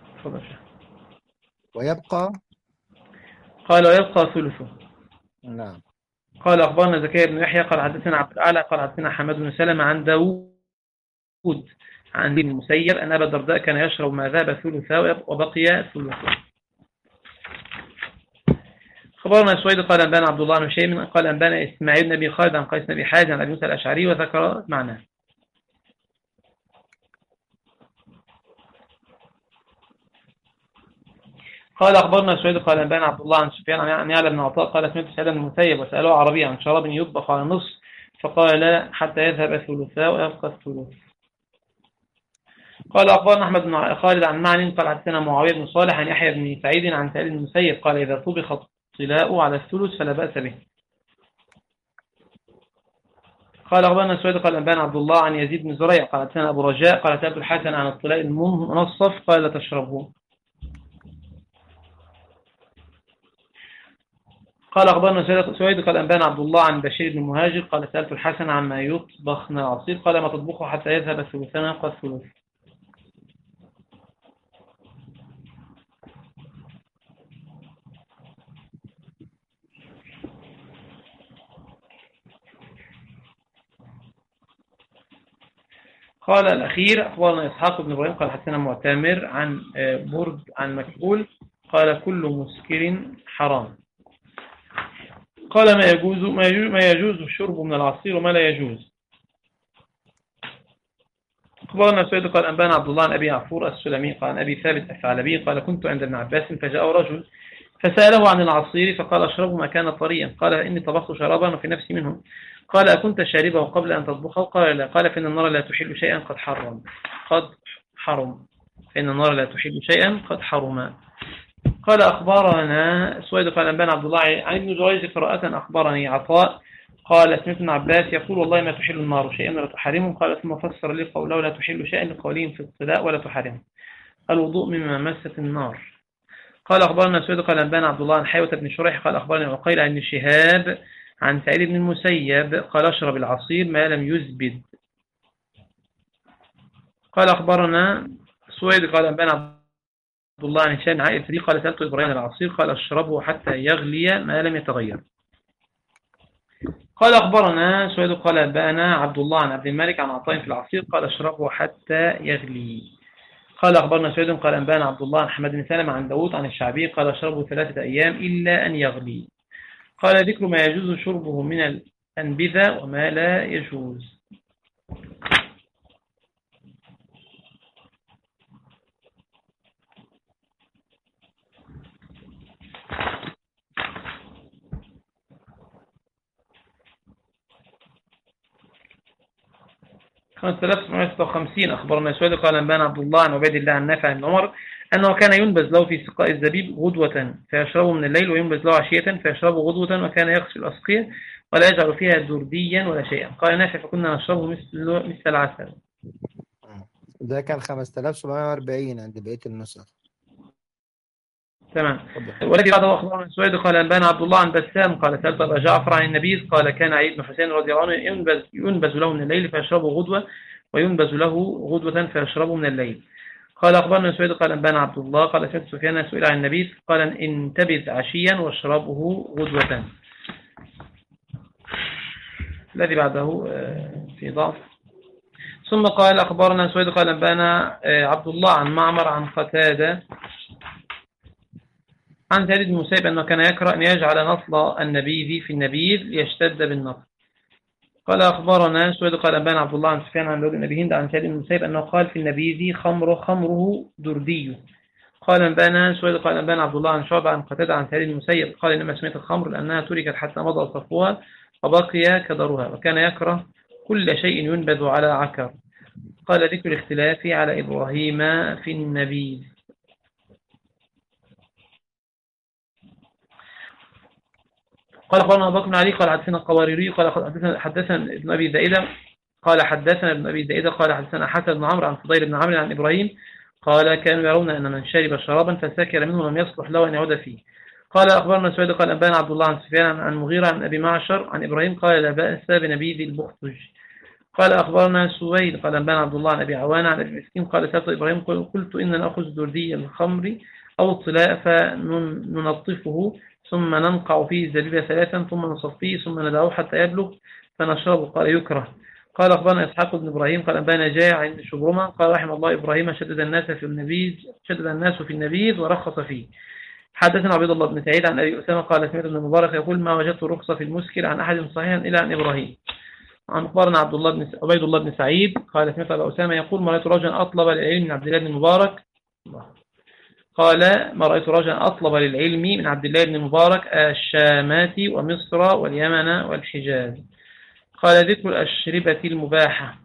ويبقى قال ويبقى ثلثه. نعم. قال أخبرنا زكريا بن يحيى قال حدثنا عبد الأعلى قال حدثنا حماد بن سلمة عن داود عن ابن المسيب أن أبا الدرداء كان يشرب ما ذهب ثلثاه وبقي ثلثه. خبرنا سويد قال أنبانا عبد الله بن هشام قال أنبانا إسماعيل بن أبي خالد عن قيس بن أبي حازم عن أبي موسى الأشعري وذكر معناه. قال أخبرنا سويد قال أنبانا عبد الله عن سفيان عن يعلى بن عطاء قال سمعت سعيد بن المسيب وسألوه عربي عن شراب يطبخ على النصف فقال حتى يذهب ثلثاه ويبقى الثلث. قال أخبرنا أحمد بن خالد عن معن قال حدثنا معاوية بن صالح عن يحيى بن سعيد عن سعيد بن المسيب قال إذا طبخ الطلاء على الثلث فلا بأس به. قال أخبرنا سويد قال أنبانا عبد الله عن يزيد بن زريع قال حدثنا أبو رجاء قال سألت الحسن عن الطلاء المنصف قال لا تشربه. قال أخبرنا سويد قال أنبانا عبد الله عن بشير بن مهاجر قال سألت الحسن عما يطبخ من العصير قال ما تطبخه حتى يذهب الثلثان ويبقى الثلث. قال الأخير أخبرنا إسحاق بن إبراهيم قال حدثنا معتمر عن برد عن مكحول قال كل مسكر حرام. قال ما يجوز ما يجوز, ما يجوز الشرب من العصير وما لا يجوز. أخبرنا سويد قال أنبانا عبد الله عن أبي عفور السلمي قال عن أبي ثابت الثعلبي قال كنت عند ابن عباس فجاء رجل فسأله عن العصير فقال أشربه ما كان طريا قال إني طبخت شرابا وفي نفسي منه قال أكنت شاربه قبل أن تطبخه قال لا قال فإن النار لا تحل شيئا قد حرم قد حرم فإن النار لا تحل شيئا قد حرم. قال أخبرنا سويد قال أنبانا عبد الله عن ابن جريج قراءة أخبرني عطاء قال سمعت ابن عباس يقول والله ما تحل النار شيئا ولا تحرمه. قال ثم فسر لي قوله لا تحل شيئا لقولهم في الطلاء ولا تحرمه الوضوء مما مست النار. قال أخبرنا سويد قال أنبانا عبد الله عن حيوة بن شريح قال أخبرني عقيل عن شهاب عن سعيد بن المسيب قال اشرب العصير ما لم يزبد. قال أخبرنا سويد قال أنبانا عبد الله عن هشام عائل فريق قال سألت إبراهيم العصير قال اشربه حتى يغلي ما لم يتغير. قال أخبرنا سويد قال أنبانا عبد الله عن عبد الملك عن عطاء في العصير قال اشربه حتى يغلي. قال أخبرنا سويد قال أنبانا عبد الله عن حمد بن سلمة عن داود عن الشعبي قال اشربه ثلاثة أيام إلا أن يغلي. قال ذكر ما يجوز شربه من الأنبذة وما لا يجوز. خمسة آلاف وسبعمائة وستة وخمسين أخبرنا سويد قال أنبانا عبد الله عن عبيد الله عن نافع عن عمر أنه كان ينبذ له في سقاء الزبيب غدوة فيشربه من الليل وينبذ له عشية فيشربه غدوة وكان يغسل الأسقية ولا يجعل فيها درديا ولا شيئا. قال نافع فكنا نشربه مثل مثل العسل. ده كان خمسة آلاف وسبعمائة وأربعين عند بقية النسخ. تمام. والذي بعده أخبرنا سويد قال أنبانا عبد الله عن بسام قال سألت أبا جعفر عن النبي قال كان علي بن حسين رضي الله عنه ينبذ, ينبذ له من الليل فيشربه غدوة وينبذ له غدوة فيشربه من الليل. قال أخبرنا سويد قال أنبانا عبد الله قال سألت سفيان سئل عن النبي قال انتبذ عشيا واشربه غدوة. الذي بعده في ضعف. ثم قال أخبرنا سويد قال أنبانا عبد الله عن معمر عن قتادة عن سعيد بن المسيب أنه كان يكره أن يجعل نصل النبيذ في النبيذ ليشتد بالنصل. قال أخبرنا سويد قال أنبانا عبد الله عن سفيان عن داود بن أبي هند عن سعيد بن المسيب أنه قال في النبيذ خمر خمره دردي. قال أنبانا سويد قال أنبانا عبد الله عن شعبة عن قتادة عن سعيد بن المسيب قال إنما سميت الخمر لأنها تركت حتى مضى صفوها وبقي كدرها وكان يكره كل شيء ينبذ على عكر. قال ذكر الاختلاف على إبراهيم في النبيذ. قال أخبرنا أبو بكر بن علي قال حدثنا القواريري قال حدثنا ابن أبي زائدة قال حدثنا ابن أبي زائدة قال حدثنا حسن بن عمرو عن فضيل بن عمرو عن إبراهيم قال كانوا يرون أن من شرب شرابا فسكر منه لم يصلح له أن يعود فيه. قال أخبرنا سويد قال أنبانا عبد الله عن سفيان عن مغيرة عن أبي معشر عن إبراهيم قال لا بأس بنبيذ البختج. قال أخبرنا سويد قال أنبانا عبد الله عن أبي عوان عن أبي مسكين قال سألت إبراهيم قلت إن نأخذ دردي الخمر أو الطلاء فننطفه ثم ننقع فيه الزبيب ثلاثا ثم نصفيه ثم ندعوه حتى يبلغ فنشربه. قال يكره. قال أخبرنا إسحاق بن إبراهيم قال أنبانا جاء عند شبرمة قال رحم الله إبراهيم شدد الناس في النبيذ شدد الناس في النبيذ ورخص فيه. حدثنا عبد الله بن سعيد عن أبي أسامة قال سمعت ابن المبارك يقول ما وجدت رخصة في المسكر عن أحد صحيحا إلا عن إبراهيم. عن أخبرنا عبد الله بن عبيد الله بن سعيد قال سمعت أبا أسامة يقول ما رأيت رجلا أطلب للعلم من عبد الله بن المبارك قال ما رأيت رجلا أطلب للعلم من عبد الله بن المبارك الشامات ومصر واليمن والحجاز. قال ذكر الأشربة المباحة.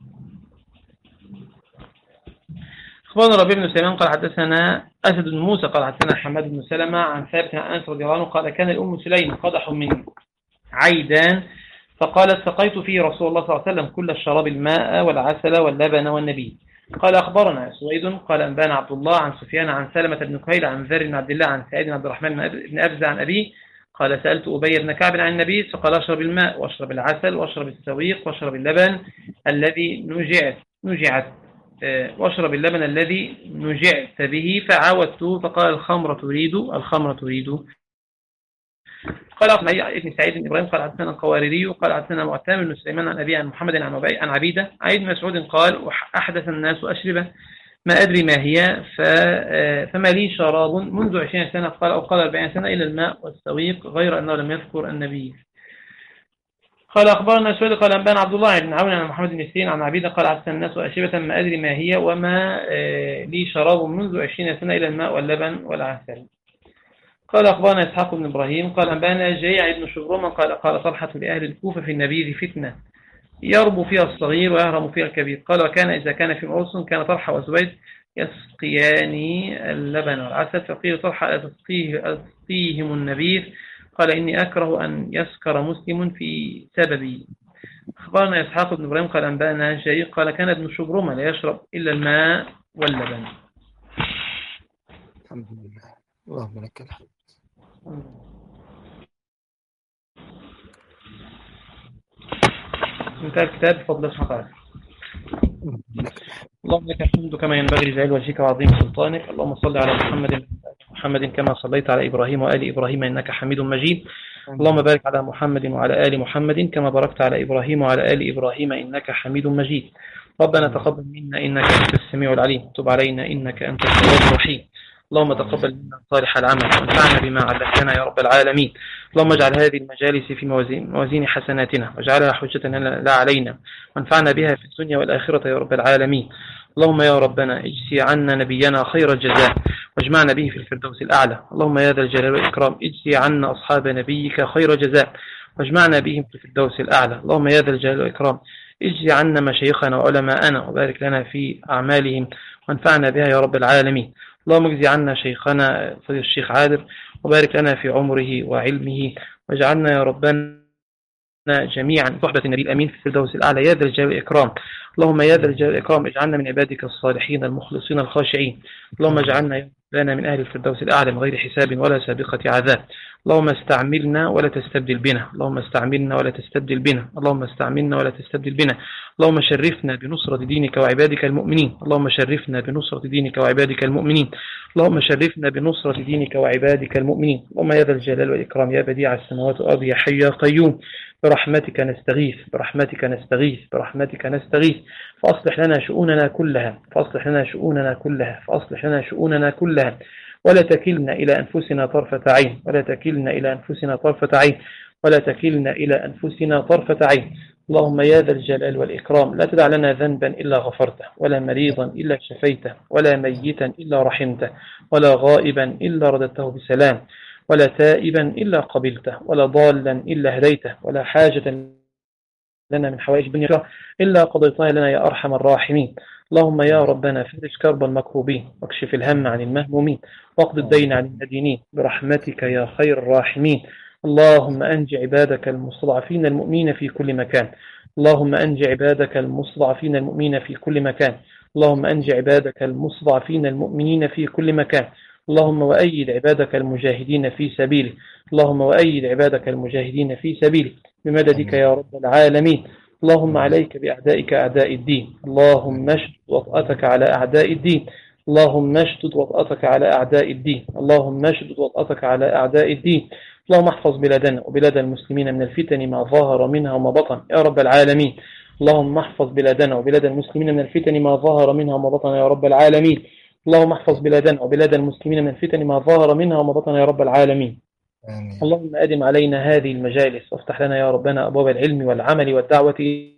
أخبرنا ربيع بن سليمان قال حدثنا أسد بن موسى قال حدثنا حماد بن سلمة عن ثابت عن أنس رضي الله عنه قال كان الأم سليم قدح من عيدان فقالت سقيت فيه رسول الله صلى الله عليه وسلم كل الشراب الماء والعسل واللبن والنبيذ. قال أخبرنا سويد قال أنبانا عبد الله عن سفيان عن سلمة بن كهيل عن ذر بن عبد الله عن سعيد بن عبد الرحمن بن أبزة عن أبيه قال سألت أبي بن كعب عن النبي فقال أشرب الماء وأشرب العسل وأشرب السويق وأشرب اللبن الذي نجعت نجعت وأشرب اللبن الذي نجعت به فعاودته فقال الخمر تريد الخمر تريد. قال ابن سعيد بن إبراهيم قال حدثنا القواريري قال حدثنا معتمر بن سليمان عن أبي عن محمد عن عن عبيدة عن ابن مسعود قال أحدث الناس أشربة ما أدري ما هي فما لي شراب منذ عشرين سنة قال أو قال أربعين سنة إلى الماء والسويق غير أنه لم يذكر النبي. قال أخبرنا سويد قال أنبانا عبد الله بن عون عن محمد بن سيرين عن عبيدة قال حدث الناس أشربة ما أدري ما هي وما لي شراب منذ عشرين سنة إلى الماء واللبن والعسل. قال أخبرنا إسحاق بن إبراهيم قال أنبانا جيع بن شبرمة قال قال طلحة لأهل الكوفة في النبيذ فتنة يربو فيها الصغير ويهرم فيها الكبير. قال وكان إذا كان في عرس كان طلحة وزبيد يسقيان اللبن والعسل، فقيل طلحة أتسقيه أسقيهم النبيذ؟ قال إني أكره أن يسكر مسلم في سببي. أخبرنا إسحاق بن إبراهيم قال أنبأنا جرير قال كان ابن شبرمة لا يشرب إلا الماء واللبن. الحمد لله، اللهم لك الحمد. انتهى الكتاب بفضل الله تعالى. لك الحمد. اللهم لك الحمد كما ينبغي لجلال وجهك وعظيم سلطانك. اللهم صل على محمد محمد كما صليت على إبراهيم وآل إبراهيم إنك حميد مجيد. اللهم بارك على محمد وعلى آل محمد كما باركت على إبراهيم وعلى آل إبراهيم إنك حميد مجيد. ربنا تقبل منا إنك أنت السميع العليم، تب علينا إنك أنت التواب الرحيم. اللهم تقبل منا صالح العمل وانفعنا بما علمتنا يا رب العالمين. اللهم اجعل هذه المجالس في موازين, موازين حسناتنا واجعلها حجة لا علينا وانفعنا بها في الدنيا والآخرة يا رب العالمين. اللهم يا ربنا اجزي عنا نبينا خير الجزاء واجمعنا به في الفردوس الأعلى. اللهم يا ذا الجلال والإكرام اجزي عنا أصحاب نبيك خير جزاء واجمعنا بهم في الفردوس الأعلى. اللهم يا ذا الجلال والإكرام اجزي عنا مشايخنا وعلماءنا وبارك لنا في أعمالهم وانفعنا بها يا رب العالمين. اللهم اجزي عنا شيخنا فضيل الشيخ عادل وبارك لنا في عمره وعلمه واجعلنا يا ربنا جميعا صحبة النبي الأمين في الفردوس الأعلى يا ذا الجلال والإكرام. اللهم يا ذا الجلال والإكرام اجعلنا من عبادك الصالحين المخلصين الخاشعين. اللهم اجعلنا لنا من أهل الفردوس الأعلى من غير حساب ولا سابقة عذاب. اللهم استعملنا ولا تستبدل بنا، اللهم استعملنا ولا تستبدل بنا، اللهم استعملنا ولا تستبدل بنا. اللهم شرفنا بنصرة دينك وعبادك المؤمنين، اللهم شرفنا بنصرة دينك وعبادك المؤمنين، اللهم شرفنا بنصرة دينك وعبادك المؤمنين. اللهم يا ذا الجلال والإكرام يا بديع السماوات والأرض يا حي يا قيوم برحمتك نستغيث برحمتك نستغيث برحمتك نستغيث فأصلح لنا شؤوننا كلها فأصلح لنا شؤوننا كلها فأصلح لنا شؤوننا كلها ولا تكلنا إلى أنفسنا طرفة عين ولا تكلنا إلى أنفسنا طرفة عين ولا تكلنا إلى أنفسنا طرفة عين. اللهم يا ذا الجلال والإكرام لا تدع لنا ذنبا إلا غفرته ولا مريضا إلا شفيته ولا ميتا إلا رحمته ولا غائبا إلا رددته بسلام ولا تائبا إلا قبلته ولا ضالا إلا هديته ولا حاجة لنا من حوائج الدنيا إلا قضيتها لنا يا أرحم الراحمين. اللهم يا ربنا فرج كرب المكروبين واكشف الهم عن المهمومين واقض الدين عن المدينين برحمتك يا خير الراحمين. اللهم أنج عبادك المستضعفين المؤمنين في كل مكان اللهم أنج عبادك المستضعفين المؤمنين في كل مكان اللهم أنج عبادك المستضعفين المؤمنين في كل مكان. اللهم وأيد عبادك المجاهدين في سبيله اللهم وأيد عبادك المجاهدين في سبيله بمددك يا رب العالمين. اللهم عليك بأعدائك أعداء الدين اللهم اشدد وطأتك على أعداء الدين اللهم اشدد وطأتك على أعداء الدين اللهم اشدد وطأتك على أعداء الدين. اللهم احفظ بلادنا وبلاد المسلمين من الفتن ما ظهر منها وما بطن يا رب العالمين. اللهم احفظ بلادنا وبلاد المسلمين من الفتن ما ظهر منها وما بطن يا رب العالمين. اللهم احفظ بلادنا وبلاد المسلمين من الفتن ما ظهر منها وما بطن يا رب العالمين. آمين. اللهم أدم علينا هذه المجالس وافتح لنا يا ربنا أبواب العلم والعمل والدعوة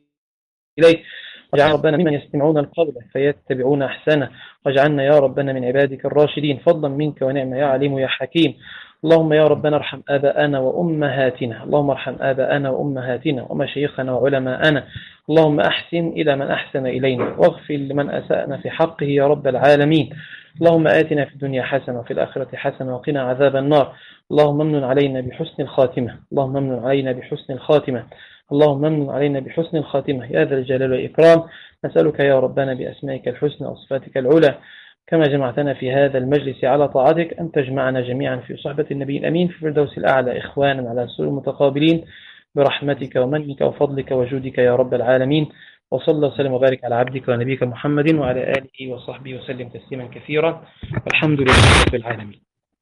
إليه واجعل ربنا ممن يستمعون القول فيتبعون أحسنه واجعلنا يا ربنا من عبادك الراشدين فضلا منك ونعمة يا عليم يا حكيم. اللهم يا ربنا ارحم آباءنا وأمهاتنا اللهم ارحم آباءنا وأمهاتنا ومشايخنا وعلماءنا. اللهم أحسن إلى من أحسن إلينا واغفر لمن أسأنا في حقه يا رب العالمين. اللهم آتنا في الدنيا حسنة وفي الآخرة حسنة وقنا عذاب النار. اللهم امن علينا بحسن الخاتمة اللهم امن علينا بحسن الخاتمة اللهم امن علينا بحسن الخاتمة يا ذا الجلال والإكرام. نسألك يا ربنا بأسمائك الحسنى وصفاتك العلى كما جمعتنا في هذا المجلس على طاعتك أن تجمعنا جميعا في صحبة النبي الأمين في الفردوس الأعلى إخوانا على سرور متقابلين برحمتك ومنك وفضلك وجودك يا رب العالمين. وصلى الله وسلم وبارك على عبدك ونبيك محمد وعلى آله وصحبه وسلم تسليما كثيرا والحمد لله رب العالمين.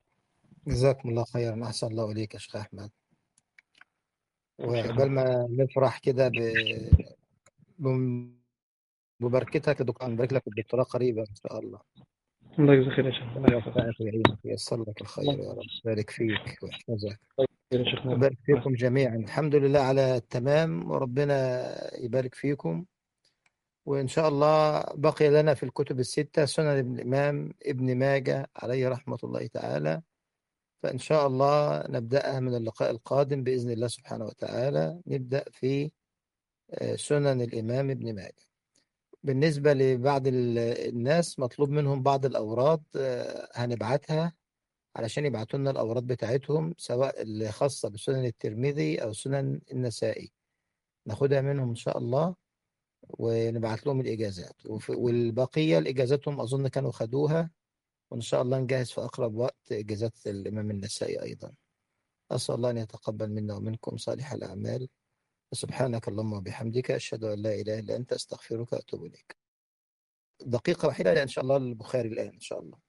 جزاكم الله خيرا، أحسن الله إليك يا شيخ أحمد. وقبل ما نفرح كده ب... بمباركتك يا دكتور، نبارك لك الدكتوراه قريبا إن شاء الله. الله يجزاك خير يا شيخ. الله يوفقك ويعينك وييسر لك الخير يا رب، يبارك فيك ويحفظك ويبارك فيكم جميعا. الحمد لله على التمام وربنا يبارك فيكم. وإن شاء الله بقي لنا في الكتب الستة سنن ابن الإمام ابن ماجه عليه رحمة الله تعالى، فإن شاء الله نبدأها من اللقاء القادم بإذن الله سبحانه وتعالى. نبدأ في سنن الإمام ابن ماجه. بالنسبة لبعض ال- الناس مطلوب منهم بعض الأوراد، آه، هنبعتها علشان يبعتوا لنا الأوراد بتاعتهم، سواء اللي خاصة بسنن الترمذي أو سنن النسائي، ناخدها منهم إن شاء الله ونبعت لهم الإجازات. وف- والبقية الإجازاتهم أظن كانوا خدوها، وإن شاء الله نجهز في أقرب وقت إجازات الإمام النسائي أيضا. أسأل الله أن يتقبل منا ومنكم صالح الأعمال. سبحانك اللهم وبحمدك، أشهد أن لا إله إلا أنت، أستغفرك وأتوب إليك. دقيقة واحدة إن شاء الله البخاري الآن إن شاء الله.